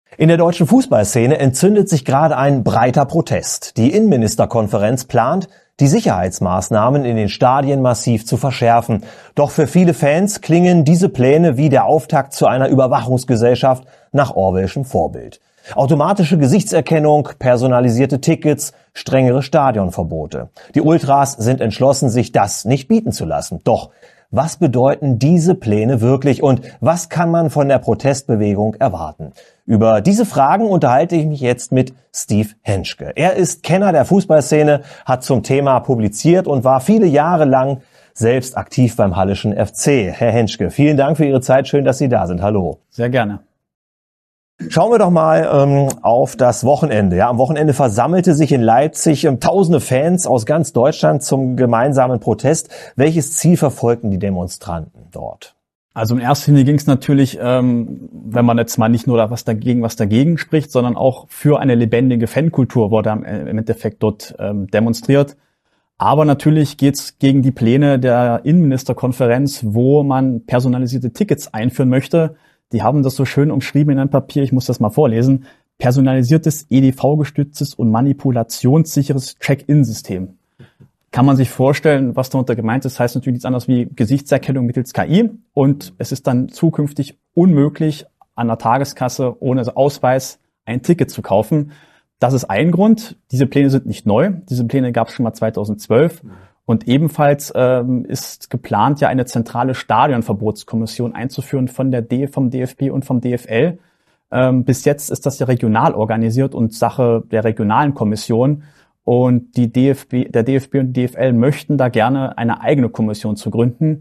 In der deutschen Fußballszene entzündet sich gerade ein breiter Protest. Die Innenministerkonferenz plant, die Sicherheitsmaßnahmen in den Stadien massiv zu verschärfen. Doch für viele Fans klingen diese Pläne wie der Auftakt zu einer Überwachungsgesellschaft nach Orwellschem Vorbild. Automatische Gesichtserkennung, personalisierte Tickets, strengere Stadionverbote. Die Ultras sind entschlossen, sich das nicht bieten zu lassen. Doch was bedeuten diese Pläne wirklich und was kann man von der Protestbewegung erwarten? Über diese Fragen unterhalte ich mich jetzt mit Steve Henschke. Er ist Kenner der Fußballszene, hat zum Thema publiziert und war viele Jahre lang selbst aktiv beim Halleschen FC. Herr Henschke, vielen Dank für Ihre Zeit. Schön, dass Sie da sind. Hallo. Sehr gerne. Schauen wir doch mal auf das Wochenende. Ja, am Wochenende versammelte sich in Leipzig tausende Fans aus ganz Deutschland zum gemeinsamen Protest. Welches Ziel verfolgten die Demonstranten dort? Also in erster Linie ging es natürlich, wenn man jetzt mal nicht nur was dagegen spricht, sondern auch für eine lebendige Fankultur wurde im Endeffekt dort demonstriert. Aber natürlich geht es gegen die Pläne der Innenministerkonferenz, wo man personalisierte Tickets einführen möchte. Die haben das so schön umschrieben in einem Papier, ich muss das mal vorlesen. Personalisiertes, EDV-gestütztes und manipulationssicheres Check-in-System. Kann man sich vorstellen, was darunter gemeint ist, heißt natürlich nichts anderes wie Gesichtserkennung mittels KI. Und es ist dann zukünftig unmöglich, an der Tageskasse ohne Ausweis ein Ticket zu kaufen. Das ist ein Grund. Diese Pläne sind nicht neu. Diese Pläne gab es schon mal 2012. Und ebenfalls ist geplant, ja eine zentrale Stadionverbotskommission einzuführen vom DFB und vom DFL. Bis jetzt ist das ja regional organisiert und Sache der regionalen Kommission. Und der DFB und die DFL möchten da gerne eine eigene Kommission zu gründen,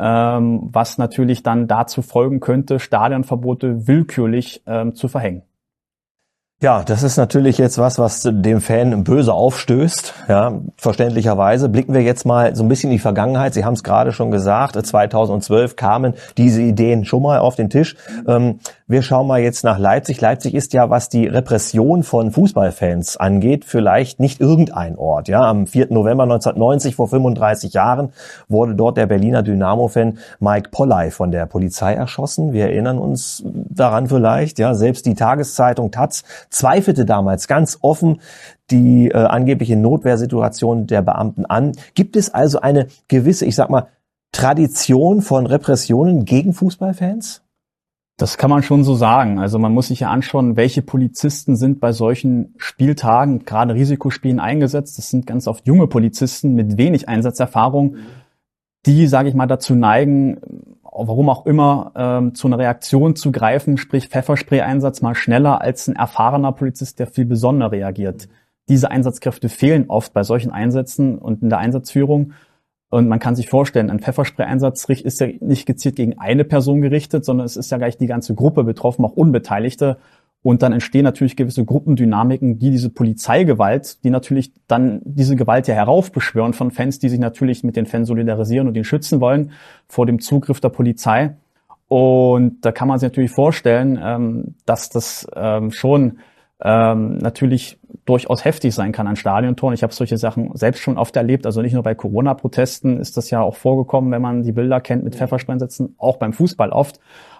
was natürlich dann dazu folgen könnte, Stadionverbote willkürlich zu verhängen. Ja, das ist natürlich jetzt was dem Fan böse aufstößt, ja, verständlicherweise. Blicken wir jetzt mal so ein bisschen in die Vergangenheit. Sie haben es gerade schon gesagt, 2012 kamen diese Ideen schon mal auf den Tisch. Wir schauen mal jetzt nach Leipzig. Leipzig ist ja, was die Repression von Fußballfans angeht, vielleicht nicht irgendein Ort. Ja, am 4. November 1990, vor 35 Jahren, wurde dort der Berliner Dynamo-Fan Mike Polley von der Polizei erschossen. Wir erinnern uns daran vielleicht, ja, selbst die Tageszeitung taz zweifelte damals ganz offen die angebliche Notwehrsituation der Beamten an. Gibt es also eine gewisse, ich sag mal, Tradition von Repressionen gegen Fußballfans? Das kann man schon so sagen. Also man muss sich ja anschauen, welche Polizisten sind bei solchen Spieltagen, gerade Risikospielen, eingesetzt. Das sind ganz oft junge Polizisten mit wenig Einsatzerfahrung, die, sage ich mal, dazu neigen, warum auch immer, zu einer Reaktion zu greifen, sprich Pfefferspray-Einsatz mal schneller als ein erfahrener Polizist, der viel besonderer reagiert. Diese Einsatzkräfte fehlen oft bei solchen Einsätzen und in der Einsatzführung. Und man kann sich vorstellen, ein Pfefferspray-Einsatz ist ja nicht gezielt gegen eine Person gerichtet, sondern es ist ja gleich die ganze Gruppe betroffen, auch Unbeteiligte. Und dann entstehen natürlich gewisse Gruppendynamiken, die diese Polizeigewalt, die natürlich dann diese Gewalt ja heraufbeschwören von Fans, die sich natürlich mit den Fans solidarisieren und ihn schützen wollen vor dem Zugriff der Polizei. Und da kann man sich natürlich vorstellen, dass das schon natürlich durchaus heftig sein kann an Stadiontoren. Ich habe solche Sachen selbst schon oft erlebt, also nicht nur bei Corona-Protesten ist das ja auch vorgekommen, wenn man die Bilder kennt mit Pfefferspray-Einsätzen, auch beim Fußball oft.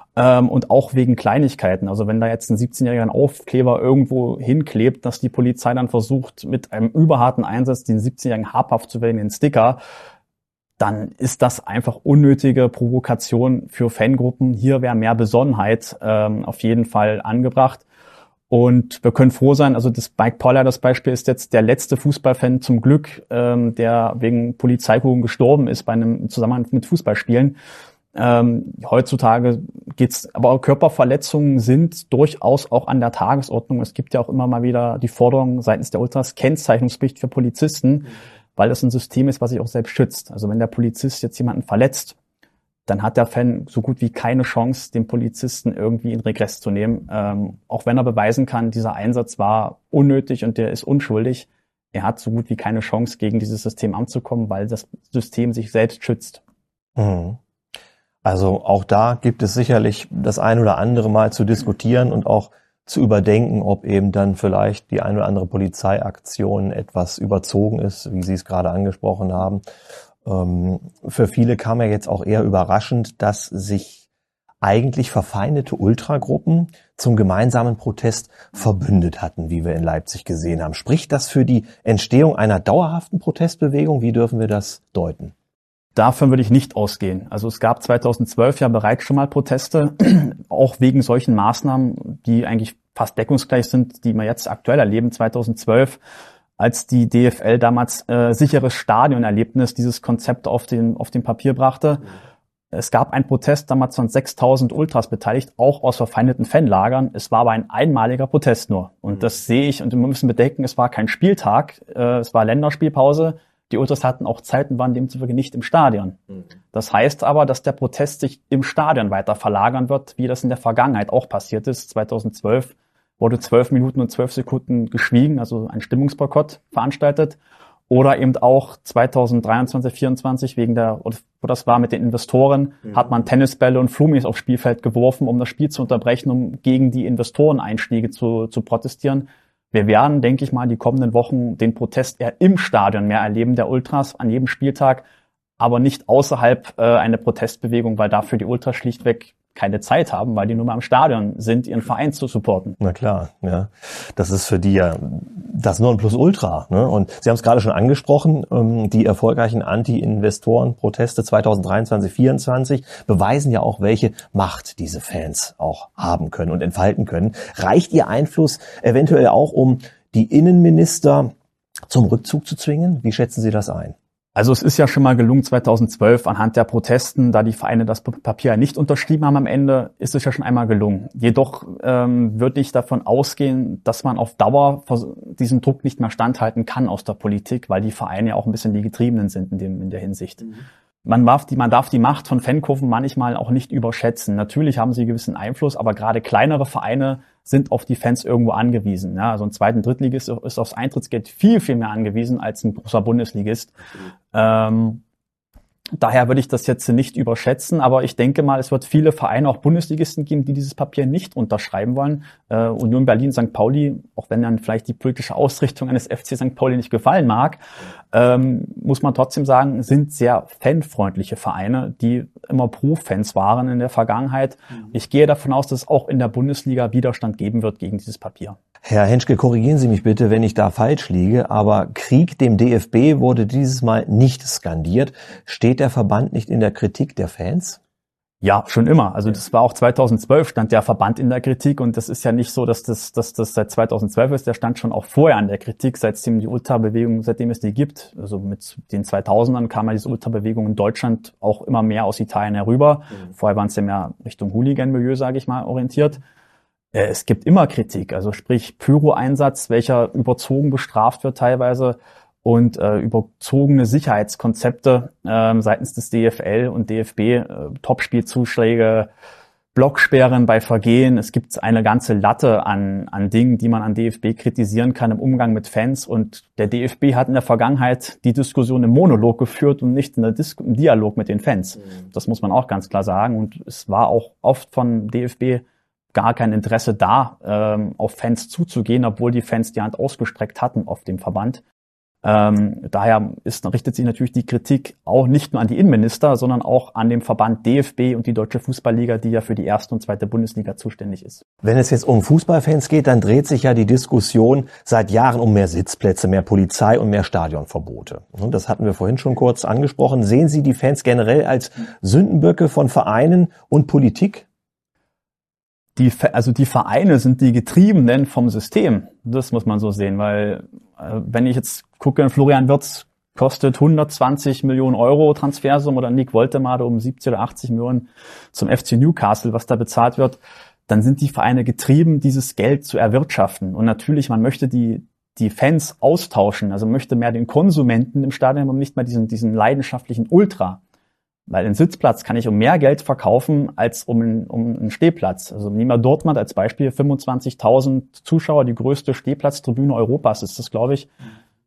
Und auch wegen Kleinigkeiten. Also wenn da jetzt ein 17-jähriger einen Aufkleber irgendwo hinklebt, dass die Polizei dann versucht, mit einem überharten Einsatz den 17-jährigen habhaft zu werden, den Sticker, dann ist das einfach unnötige Provokation für Fangruppen. Hier wäre mehr Besonnenheit auf jeden Fall angebracht. Und wir können froh sein, also das Mike Polley, das Beispiel, ist jetzt der letzte Fußballfan zum Glück, der wegen Polizeikugeln gestorben ist bei einem Zusammenhang mit Fußballspielen. Heutzutage geht's, aber auch Körperverletzungen sind durchaus auch an der Tagesordnung. Es gibt ja auch immer mal wieder die Forderung seitens der Ultras Kennzeichnungspflicht für Polizisten, weil das ein System ist, was sich auch selbst schützt. Also wenn der Polizist jetzt jemanden verletzt, dann hat der Fan so gut wie keine Chance, den Polizisten irgendwie in Regress zu nehmen. Auch wenn er beweisen kann, dieser Einsatz war unnötig und der ist unschuldig. Er hat so gut wie keine Chance, gegen dieses System anzukommen, weil das System sich selbst schützt. Mhm. Also auch da gibt es sicherlich das ein oder andere Mal zu diskutieren und auch zu überdenken, ob eben dann vielleicht die ein oder andere Polizeiaktion etwas überzogen ist, wie Sie es gerade angesprochen haben. Für viele kam ja jetzt auch eher überraschend, dass sich eigentlich verfeindete Ultragruppen zum gemeinsamen Protest verbündet hatten, wie wir in Leipzig gesehen haben. Spricht das für die Entstehung einer dauerhaften Protestbewegung? Wie dürfen wir das deuten? Davon würde ich nicht ausgehen. Also es gab 2012 ja bereits schon mal Proteste, auch wegen solchen Maßnahmen, die eigentlich fast deckungsgleich sind, die wir jetzt aktuell erleben. 2012, als die DFL damals sicheres Stadionerlebnis dieses Konzept auf den Papier brachte. Es gab einen Protest, damals waren 6.000 Ultras beteiligt, auch aus verfeindeten Fanlagern. Es war aber ein einmaliger Protest nur. Und das sehe ich, und wir müssen bedenken, es war kein Spieltag, es war Länderspielpause. Die Ultras hatten auch Zeiten, waren demzufolge nicht im Stadion. Das heißt aber, dass der Protest sich im Stadion weiter verlagern wird, wie das in der Vergangenheit auch passiert ist. 2012 wurde 12 Minuten und 12 Sekunden geschwiegen, also ein Stimmungsboykott veranstaltet. Oder eben auch 2023, 2024 wo das war mit den Investoren, hat man Tennisbälle und Flummis aufs Spielfeld geworfen, um das Spiel zu unterbrechen, um gegen die Investoreneinstiege zu protestieren. Wir werden, denke ich mal, die kommenden Wochen den Protest eher im Stadion mehr erleben, der Ultras an jedem Spieltag, aber nicht außerhalb eine Protestbewegung, weil dafür die Ultras schlichtweg keine Zeit haben, weil die nur mal im Stadion sind, ihren Verein zu supporten. Na klar, ja. Das ist für die ja das Nonplusultra, ne? Und Sie haben es gerade schon angesprochen, die erfolgreichen Anti-Investoren-Proteste 2023, 2024 beweisen ja auch, welche Macht diese Fans auch haben können und entfalten können. Reicht Ihr Einfluss eventuell auch, um die Innenminister zum Rückzug zu zwingen? Wie schätzen Sie das ein? Also es ist ja schon mal gelungen 2012 anhand der Protesten, da die Vereine das Papier nicht unterschrieben haben am Ende, ist es ja schon einmal gelungen. Jedoch würde ich davon ausgehen, dass man auf Dauer diesem Druck nicht mehr standhalten kann aus der Politik, weil die Vereine ja auch ein bisschen die Getriebenen sind in der Hinsicht. Man darf die Macht von Fankurven manchmal auch nicht überschätzen. Natürlich haben sie gewissen Einfluss, aber gerade kleinere Vereine sind auf die Fans irgendwo angewiesen. Ja, also ein zweiten Drittligist ist aufs Eintrittsgeld viel, viel mehr angewiesen als ein großer Bundesligist. Daher würde ich das jetzt nicht überschätzen, aber ich denke mal, es wird viele Vereine, auch Bundesligisten geben, die dieses Papier nicht unterschreiben wollen. Union Berlin, St. Pauli, auch wenn dann vielleicht die politische Ausrichtung eines FC St. Pauli nicht gefallen mag, muss man trotzdem sagen, sind sehr fanfreundliche Vereine, die immer Pro-Fans waren in der Vergangenheit. Ich gehe davon aus, dass es auch in der Bundesliga Widerstand geben wird gegen dieses Papier. Herr Henschke, korrigieren Sie mich bitte, wenn ich da falsch liege, aber Krieg dem DFB wurde dieses Mal nicht skandiert. Steht der Verband nicht in der Kritik der Fans? Ja, schon immer. Also das war auch 2012, stand der Verband in der Kritik, und das ist ja nicht so, dass das seit 2012 ist, der stand schon auch vorher an der Kritik, seitdem die Ultrabewegung, seitdem es die gibt. Also mit den 2000ern kam ja diese Ultrabewegung in Deutschland auch immer mehr aus Italien herüber. Vorher waren es ja mehr Richtung Hooligan-Milieu, sage ich mal, orientiert. Es gibt immer Kritik, also sprich Pyro-Einsatz, welcher überzogen bestraft wird teilweise, und überzogene Sicherheitskonzepte seitens des DFL und DFB, Topspielzuschläge, Blocksperren bei Vergehen. Es gibt eine ganze Latte an Dingen, die man an DFB kritisieren kann im Umgang mit Fans, und der DFB hat in der Vergangenheit die Diskussion im Monolog geführt und nicht im Dialog mit den Fans. Das muss man auch ganz klar sagen, und es war auch oft von DFB gar kein Interesse da, auf Fans zuzugehen, obwohl die Fans die Hand ausgestreckt hatten auf dem Verband. Daher richtet sich natürlich die Kritik auch nicht nur an die Innenminister, sondern auch an den Verband DFB und die Deutsche Fußballliga, die ja für die erste und zweite Bundesliga zuständig ist. Wenn es jetzt um Fußballfans geht, dann dreht sich ja die Diskussion seit Jahren um mehr Sitzplätze, mehr Polizei und mehr Stadionverbote. Und das hatten wir vorhin schon kurz angesprochen. Sehen Sie die Fans generell als Sündenböcke von Vereinen und Politik? Die Vereine sind die Getriebenen vom System. Das muss man so sehen, weil wenn ich jetzt gucke, Florian Wirtz kostet 120 Millionen Euro Transfersum, oder Nick Woltemade um 70 oder 80 Millionen zum FC Newcastle, was da bezahlt wird, dann sind die Vereine getrieben, dieses Geld zu erwirtschaften. Und natürlich, man möchte die Fans austauschen, also möchte mehr den Konsumenten im Stadion und nicht mehr diesen leidenschaftlichen Ultra. Weil einen Sitzplatz kann ich um mehr Geld verkaufen als um einen Stehplatz. Also nehmen wir Dortmund als Beispiel, 25.000 Zuschauer, die größte Stehplatztribüne Europas ist das, glaube ich.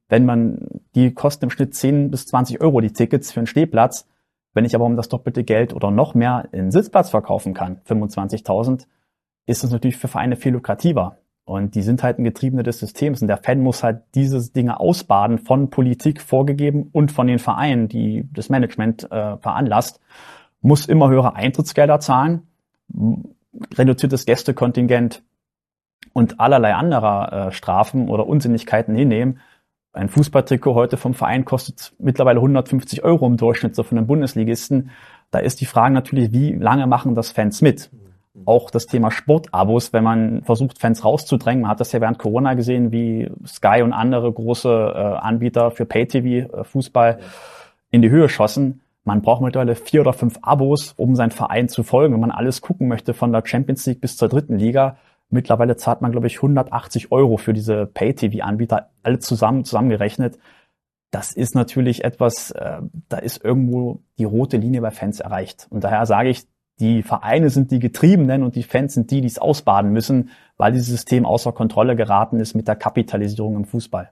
Die kosten im Schnitt 10 bis 20 Euro die Tickets für einen Stehplatz. Wenn ich aber um das doppelte Geld oder noch mehr einen Sitzplatz verkaufen kann, 25.000, ist das natürlich für Vereine viel lukrativer. Und die sind halt ein Getriebene des Systems. Und der Fan muss halt diese Dinge ausbaden, von Politik vorgegeben und von den Vereinen, die das Management veranlasst, muss immer höhere Eintrittsgelder zahlen. reduziertes Gästekontingent und allerlei anderer Strafen oder Unsinnigkeiten hinnehmen. Ein Fußballtrikot heute vom Verein kostet mittlerweile 150 € im Durchschnitt, so von den Bundesligisten. Da ist die Frage natürlich, wie lange machen das Fans mit? Auch das Thema Sportabos, wenn man versucht, Fans rauszudrängen. Man hat das ja während Corona gesehen, wie Sky und andere große Anbieter für Pay-TV, Fußball in die Höhe schossen. Man braucht mittlerweile 4 oder 5 Abos, um seinen Verein zu folgen. Wenn man alles gucken möchte, von der Champions League bis zur 3. Liga, mittlerweile zahlt man, glaube ich, 180 € für diese Pay-TV-Anbieter, alle zusammengerechnet. Das ist natürlich etwas, da ist irgendwo die rote Linie bei Fans erreicht. Und daher sage ich, die Vereine sind die Getriebenen und die Fans sind die, die es ausbaden müssen, weil dieses System außer Kontrolle geraten ist mit der Kapitalisierung im Fußball.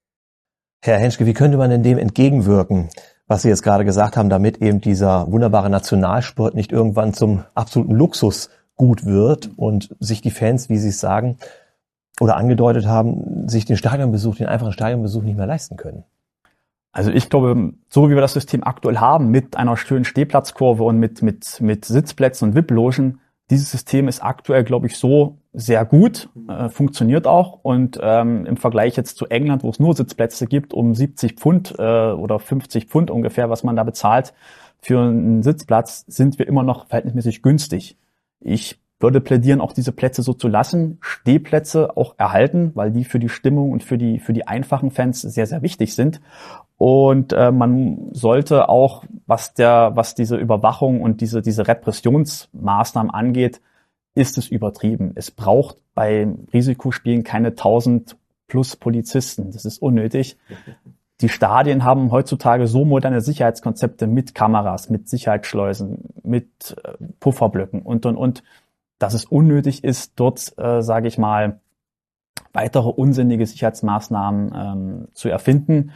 Herr Henschke, wie könnte man denn dem entgegenwirken, was Sie jetzt gerade gesagt haben, damit eben dieser wunderbare Nationalsport nicht irgendwann zum absoluten Luxusgut wird und sich die Fans, wie Sie es sagen oder angedeutet haben, sich den einfachen Stadionbesuch nicht mehr leisten können? Also ich glaube, so wie wir das System aktuell haben, mit einer schönen Stehplatzkurve und mit Sitzplätzen und VIP-Logen, dieses System ist aktuell, glaube ich, so sehr gut, funktioniert auch. Und im Vergleich jetzt zu England, wo es nur Sitzplätze gibt, um 70 Pfund oder 50 Pfund ungefähr, was man da bezahlt für einen Sitzplatz, sind wir immer noch verhältnismäßig günstig. Ich würde plädieren, auch diese Plätze so zu lassen, Stehplätze auch erhalten, weil die für die Stimmung und für die einfachen Fans sehr, sehr wichtig sind. Und man sollte auch, was diese Überwachung und diese Repressionsmaßnahmen angeht, ist es übertrieben. Es braucht bei Risikospielen keine 1000 plus Polizisten. Das ist unnötig. Die Stadien haben heutzutage so moderne Sicherheitskonzepte mit Kameras, mit Sicherheitsschleusen, mit Pufferblöcken und, dass es unnötig ist, dort, sage ich mal, weitere unsinnige Sicherheitsmaßnahmen zu erfinden.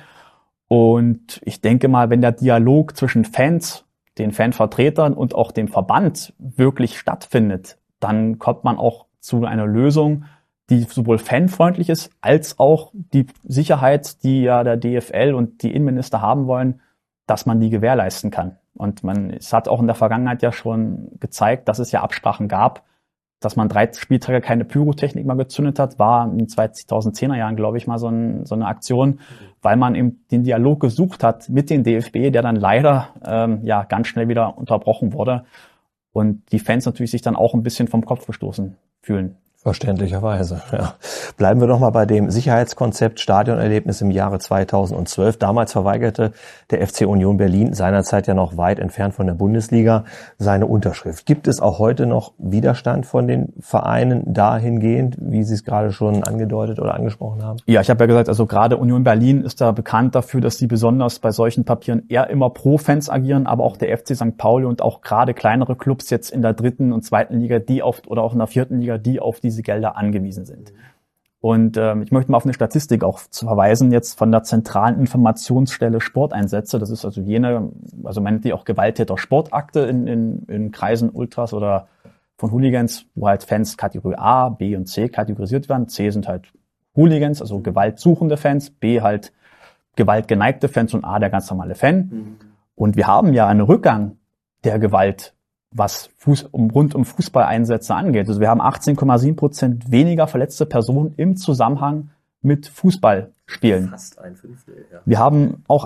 Und ich denke mal, wenn der Dialog zwischen Fans, den Fanvertretern und auch dem Verband wirklich stattfindet, dann kommt man auch zu einer Lösung, die sowohl fanfreundlich ist, als auch die Sicherheit, die ja der DFL und die Innenminister haben wollen, dass man die gewährleisten kann. Und es hat auch in der Vergangenheit ja schon gezeigt, dass es ja Absprachen gab, dass man 3 Spieltage keine Pyrotechnik mal gezündet hat, war in den 2010er Jahren, glaube ich, mal so eine Aktion, weil man eben den Dialog gesucht hat mit dem DFB, der dann leider ganz schnell wieder unterbrochen wurde und die Fans natürlich sich dann auch ein bisschen vom Kopf gestoßen fühlen. Verständlicherweise, ja. Bleiben wir noch mal bei dem Sicherheitskonzept Stadionerlebnis im Jahre 2012. Damals verweigerte der FC Union Berlin, seinerzeit ja noch weit entfernt von der Bundesliga, seine Unterschrift. Gibt es auch heute noch Widerstand von den Vereinen dahingehend, wie Sie es gerade schon angedeutet oder angesprochen haben? Ja, ich habe ja gesagt, also gerade Union Berlin ist da bekannt dafür, dass sie besonders bei solchen Papieren eher immer pro Fans agieren, aber auch der FC St. Pauli und auch gerade kleinere Clubs jetzt in der 3. und 2. Liga, oder auch in der 4. Liga, die auf diese Gelder angewiesen sind. Und ich möchte mal auf eine Statistik auch verweisen, jetzt von der zentralen Informationsstelle Sporteinsätze. Das ist also man nennt die auch Gewalttäter-Sportakte in Kreisen Ultras oder von Hooligans, wo halt Fans Kategorie A, B und C kategorisiert werden. C sind halt Hooligans, also gewaltsuchende Fans, B halt gewaltgeneigte Fans und A der ganz normale Fan. Und wir haben ja einen Rückgang der Gewalt, was rund um Fußballeinsätze angeht. Also wir haben 18,7% weniger verletzte Personen im Zusammenhang mit Fußballspielen. Fast ein Fünftel, ja. Wir haben auch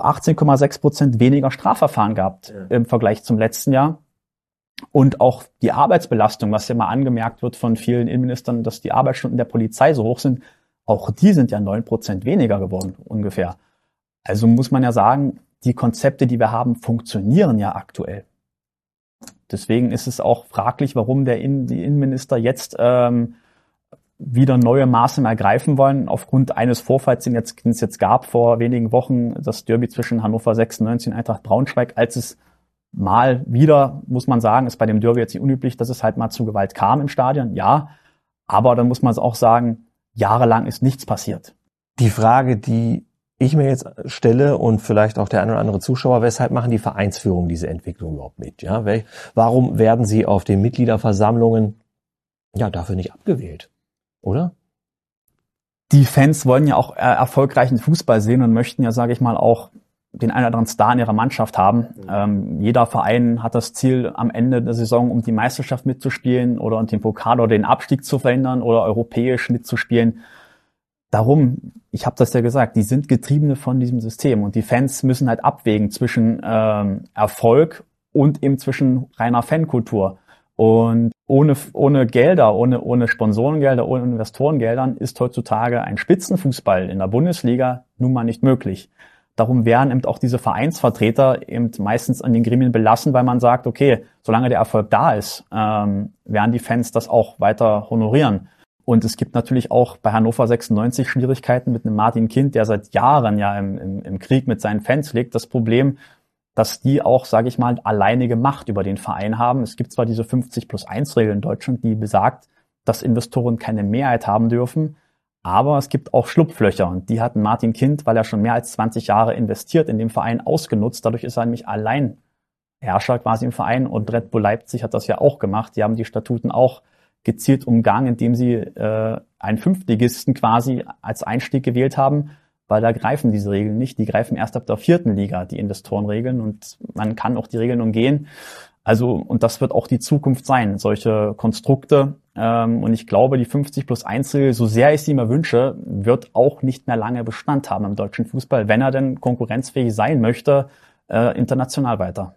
18,6% weniger Strafverfahren gehabt im Vergleich zum letzten Jahr. Und auch die Arbeitsbelastung, was ja mal angemerkt wird von vielen Innenministern, dass die Arbeitsstunden der Polizei so hoch sind, auch die sind ja 9% weniger geworden ungefähr. Also muss man ja sagen, die Konzepte, die wir haben, funktionieren ja aktuell. Deswegen ist es auch fraglich, warum die Innenminister jetzt wieder neue Maßnahmen ergreifen wollen, aufgrund eines Vorfalls, den es jetzt gab vor wenigen Wochen, das Derby zwischen Hannover 96 und Eintracht Braunschweig, als es mal wieder, muss man sagen, ist bei dem Derby jetzt nicht unüblich, dass es halt mal zu Gewalt kam im Stadion, ja, aber dann muss man es auch sagen, jahrelang ist nichts passiert. Die Frage, die ich mir jetzt stelle und vielleicht auch der ein oder andere Zuschauer, weshalb machen die Vereinsführungen diese Entwicklung überhaupt mit? Ja, warum werden sie auf den Mitgliederversammlungen dafür nicht abgewählt, oder? Die Fans wollen ja auch erfolgreichen Fußball sehen und möchten ja, sage ich mal, auch den einen oder anderen Star in ihrer Mannschaft haben. Jeder Verein hat das Ziel, am Ende der Saison um die Meisterschaft mitzuspielen oder um den Pokal oder den Abstieg zu verhindern oder europäisch mitzuspielen. Darum, ich habe das ja gesagt, die sind Getriebene von diesem System und die Fans müssen halt abwägen zwischen Erfolg und eben zwischen reiner Fankultur. Und ohne Gelder, ohne Sponsorengelder, ohne Investorengeldern ist heutzutage ein Spitzenfußball in der Bundesliga nun mal nicht möglich. Darum werden eben auch diese Vereinsvertreter eben meistens an den Gremien belassen, weil man sagt, okay, solange der Erfolg da ist, werden die Fans das auch weiter honorieren. Und es gibt natürlich auch bei Hannover 96 Schwierigkeiten mit einem Martin Kind, der seit Jahren ja im Krieg mit seinen Fans liegt. Das Problem, dass die auch, sage ich mal, alleinige Macht über den Verein haben. Es gibt zwar diese 50+1-Regel in Deutschland, die besagt, dass Investoren keine Mehrheit haben dürfen, aber es gibt auch Schlupflöcher und die hat Martin Kind, weil er schon mehr als 20 Jahre investiert in dem Verein, ausgenutzt. Dadurch ist er nämlich Alleinherrscher quasi im Verein und Red Bull Leipzig hat das ja auch gemacht. Die haben die Statuten auch gezielt umgangen, indem sie einen Fünftligisten quasi als Einstieg gewählt haben, weil da greifen diese Regeln nicht. Die greifen erst ab der 4. Liga, die Investorenregeln, und man kann auch die Regeln umgehen. Also, und das wird auch die Zukunft sein, solche Konstrukte. Und ich glaube, die 50+1-Regel, so sehr ich sie mir wünsche, wird auch nicht mehr lange Bestand haben im deutschen Fußball, wenn er denn konkurrenzfähig sein möchte, international weiter.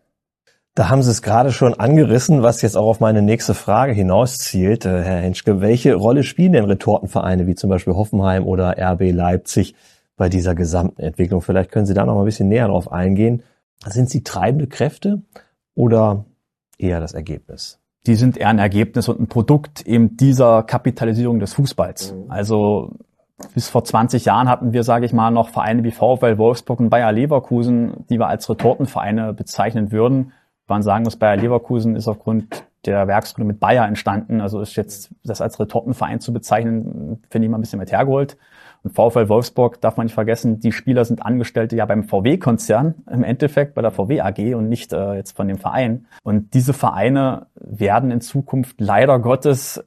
Da haben Sie es gerade schon angerissen, was jetzt auch auf meine nächste Frage hinauszielt. Herr Henschke, welche Rolle spielen denn Retortenvereine wie zum Beispiel Hoffenheim oder RB Leipzig bei dieser gesamten Entwicklung? Vielleicht können Sie da noch mal ein bisschen näher drauf eingehen. Sind sie treibende Kräfte oder eher das Ergebnis? Die sind eher ein Ergebnis und ein Produkt eben dieser Kapitalisierung des Fußballs. Also bis vor 20 Jahren hatten wir, sage ich mal, noch Vereine wie VfL Wolfsburg und Bayer Leverkusen, die wir als Retortenvereine bezeichnen würden. Man sagen muss, Bayer Leverkusen ist aufgrund der Werksgründung mit Bayer entstanden. Also ist jetzt das als Retortenverein zu bezeichnen, finde ich mal ein bisschen weit hergeholt. Und VfL Wolfsburg darf man nicht vergessen, die Spieler sind Angestellte ja beim VW-Konzern, im Endeffekt bei der VW AG und nicht jetzt von dem Verein. Und diese Vereine werden in Zukunft leider Gottes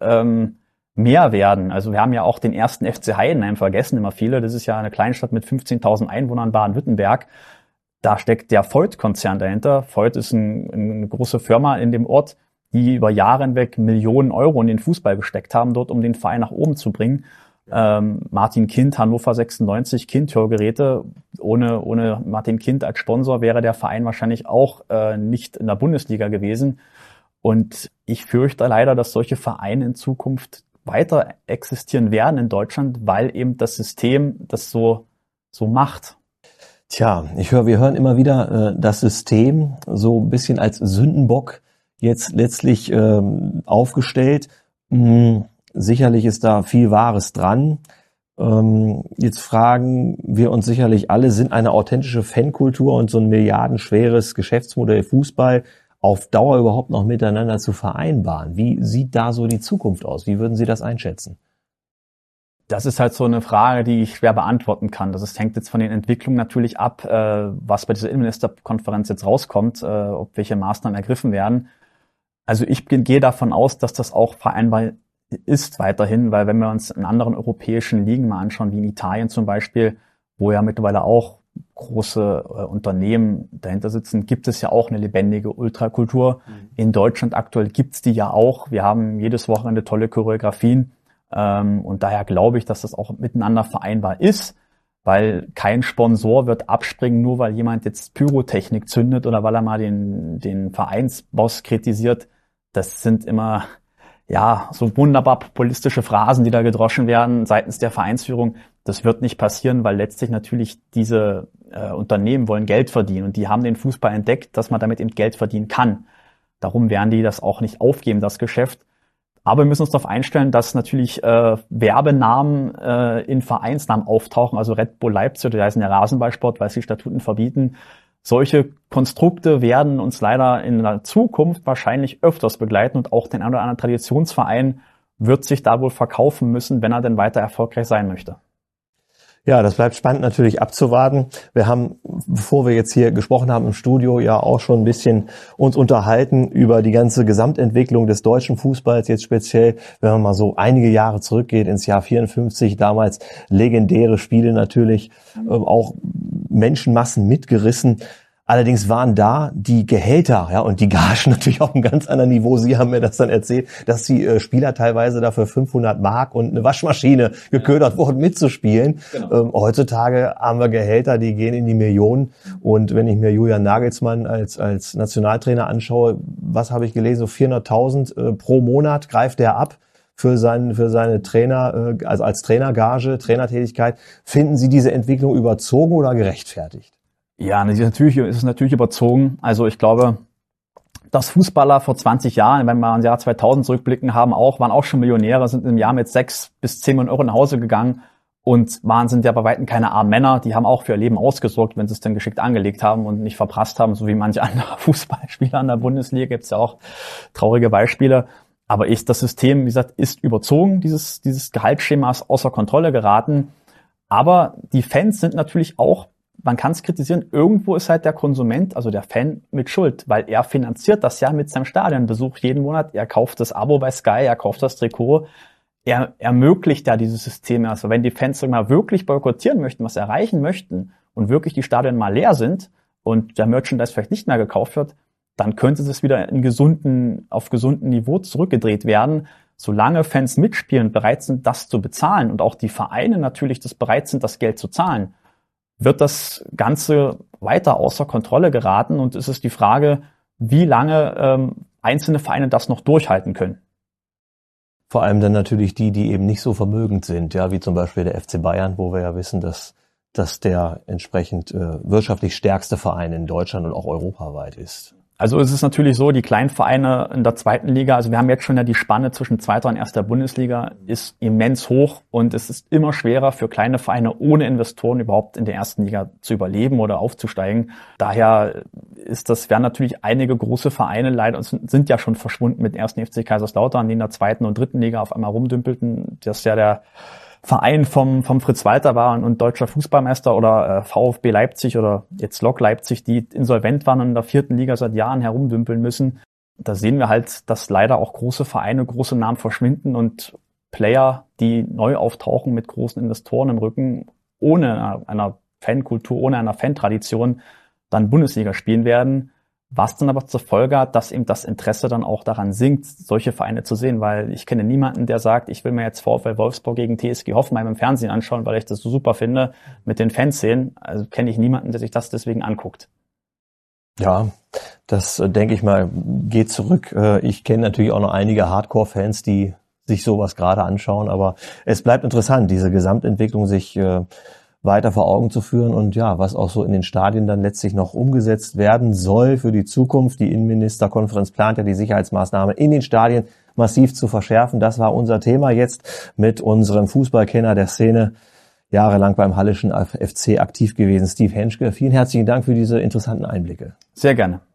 mehr werden. Also wir haben ja auch den ersten FC Heidenheim vergessen, immer viele. Das ist ja eine Kleinstadt mit 15.000 Einwohnern in Baden-Württemberg. Da steckt der Voigt-Konzern dahinter. Voigt ist eine große Firma in dem Ort, die über Jahre hinweg Millionen Euro in den Fußball gesteckt haben, dort um den Verein nach oben zu bringen. Martin Kind, Hannover 96, Kind-Hörgeräte. Ohne Martin Kind als Sponsor wäre der Verein wahrscheinlich auch nicht in der Bundesliga gewesen. Und ich fürchte leider, dass solche Vereine in Zukunft weiter existieren werden in Deutschland, weil eben das System das so macht. Tja, wir hören immer wieder das System so ein bisschen als Sündenbock jetzt letztlich aufgestellt. Sicherlich ist da viel Wahres dran. Jetzt fragen wir uns sicherlich alle, sind eine authentische Fankultur und so ein milliardenschweres Geschäftsmodell Fußball auf Dauer überhaupt noch miteinander zu vereinbaren? Wie sieht da so die Zukunft aus? Wie würden Sie das einschätzen? Das ist halt so eine Frage, die ich schwer beantworten kann. Das hängt jetzt von den Entwicklungen natürlich ab, was bei dieser Innenministerkonferenz jetzt rauskommt, ob welche Maßnahmen ergriffen werden. Also ich gehe davon aus, dass das auch vereinbar ist weiterhin, weil wenn wir uns in anderen europäischen Ligen mal anschauen, wie in Italien zum Beispiel, wo ja mittlerweile auch große Unternehmen dahinter sitzen, gibt es ja auch eine lebendige Ultrakultur. In Deutschland aktuell gibt's die ja auch. Wir haben jedes Wochenende tolle Choreografien. Und daher glaube ich, dass das auch miteinander vereinbar ist, weil kein Sponsor wird abspringen, nur weil jemand jetzt Pyrotechnik zündet oder weil er mal den Vereinsboss kritisiert. Das sind immer so wunderbar populistische Phrasen, die da gedroschen werden seitens der Vereinsführung. Das wird nicht passieren, weil letztlich natürlich diese Unternehmen wollen Geld verdienen und die haben den Fußball entdeckt, dass man damit eben Geld verdienen kann. Darum werden die das auch nicht aufgeben, das Geschäft. Aber wir müssen uns darauf einstellen, dass natürlich Werbenamen in Vereinsnamen auftauchen, also Red Bull Leipzig, die heißen ja Rasenballsport, weil es die Statuten verbieten. Solche Konstrukte werden uns leider in der Zukunft wahrscheinlich öfters begleiten und auch den einen oder anderen Traditionsverein wird sich da wohl verkaufen müssen, wenn er denn weiter erfolgreich sein möchte. Ja, das bleibt spannend natürlich abzuwarten. Wir haben, bevor wir jetzt hier gesprochen haben im Studio, ja auch schon ein bisschen uns unterhalten über die ganze Gesamtentwicklung des deutschen Fußballs, jetzt speziell, wenn man mal so einige Jahre zurückgeht ins Jahr 54, damals legendäre Spiele natürlich, auch Menschenmassen mitgerissen. Allerdings waren da die Gehälter, ja, und die Gagen natürlich auf einem ganz anderen Niveau. Sie haben mir das dann erzählt, dass die Spieler teilweise dafür 500 Mark und eine Waschmaschine geködert wurden, mitzuspielen. Genau. Heutzutage haben wir Gehälter, die gehen in die Millionen. Und wenn ich mir Julian Nagelsmann als Nationaltrainer anschaue, was habe ich gelesen? So 400.000 pro Monat greift er ab für seine Trainer, also als Trainergage, Trainertätigkeit. Finden Sie diese Entwicklung überzogen oder gerechtfertigt? Ja, ist es natürlich überzogen. Also ich glaube, dass Fußballer vor 20 Jahren, wenn wir ans Jahr 2000 zurückblicken, waren auch schon Millionäre, sind im Jahr mit 6 bis 10 Millionen Euro nach Hause gegangen und sind ja bei Weitem keine armen Männer. Die haben auch für ihr Leben ausgesorgt, wenn sie es dann geschickt angelegt haben und nicht verprasst haben, so wie manche andere Fußballspieler in der Bundesliga. Gibt es ja auch traurige Beispiele. Aber das System, wie gesagt, ist überzogen. Dieses Gehaltsschema ist außer Kontrolle geraten. Aber die Fans sind natürlich auch, man kann es kritisieren, irgendwo ist halt der Konsument, also der Fan, mit Schuld, weil er finanziert das ja mit seinem Stadionbesuch jeden Monat. Er kauft das Abo bei Sky, er kauft das Trikot. Er ermöglicht ja dieses System. Also wenn die Fans mal wirklich boykottieren möchten, was erreichen möchten und wirklich die Stadien mal leer sind und der Merchandise vielleicht nicht mehr gekauft wird, dann könnte es wieder auf gesunden Niveau zurückgedreht werden. Solange Fans mitspielen, bereit sind, das zu bezahlen und auch die Vereine natürlich bereit sind, das Geld zu zahlen, wird das Ganze weiter außer Kontrolle geraten und es ist die Frage, wie lange einzelne Vereine das noch durchhalten können. Vor allem dann natürlich die eben nicht so vermögend sind, ja, wie zum Beispiel der FC Bayern, wo wir ja wissen, dass der entsprechend wirtschaftlich stärkste Verein in Deutschland und auch europaweit ist. Also es ist natürlich so, die kleinen Vereine in der zweiten Liga, also wir haben jetzt schon ja die Spanne zwischen zweiter und erster Bundesliga, ist immens hoch und es ist immer schwerer für kleine Vereine ohne Investoren überhaupt in der ersten Liga zu überleben oder aufzusteigen. Daher werden natürlich einige große Vereine leider, sind ja schon verschwunden mit dem ersten FC Kaiserslautern, die in der zweiten und dritten Liga auf einmal rumdümpelten. Das ist ja der Verein vom Fritz Walter war und deutscher Fußballmeister oder VfB Leipzig oder jetzt Lok Leipzig, die insolvent waren und in der vierten Liga seit Jahren herumdümpeln müssen. Da sehen wir halt, dass leider auch große Vereine, große Namen verschwinden und Player, die neu auftauchen mit großen Investoren im Rücken, ohne einer Fankultur, ohne einer Fantradition, dann Bundesliga spielen werden. Was dann aber zur Folge hat, dass eben das Interesse dann auch daran sinkt, solche Vereine zu sehen, weil ich kenne niemanden, der sagt, ich will mir jetzt VfL Wolfsburg gegen TSG Hoffenheim im Fernsehen anschauen, weil ich das so super finde, mit den Fanszenen. Also kenne ich niemanden, der sich das deswegen anguckt. Ja, das denke ich mal geht zurück. Ich kenne natürlich auch noch einige Hardcore-Fans, die sich sowas gerade anschauen, aber es bleibt interessant, diese Gesamtentwicklung sich weiter vor Augen zu führen und ja, was auch so in den Stadien dann letztlich noch umgesetzt werden soll für die Zukunft. Die Innenministerkonferenz plant ja die Sicherheitsmaßnahmen in den Stadien massiv zu verschärfen. Das war unser Thema jetzt mit unserem Fußballkenner der Szene, jahrelang beim Halleschen FC aktiv gewesen, Steve Henschke. Vielen herzlichen Dank für diese interessanten Einblicke. Sehr gerne.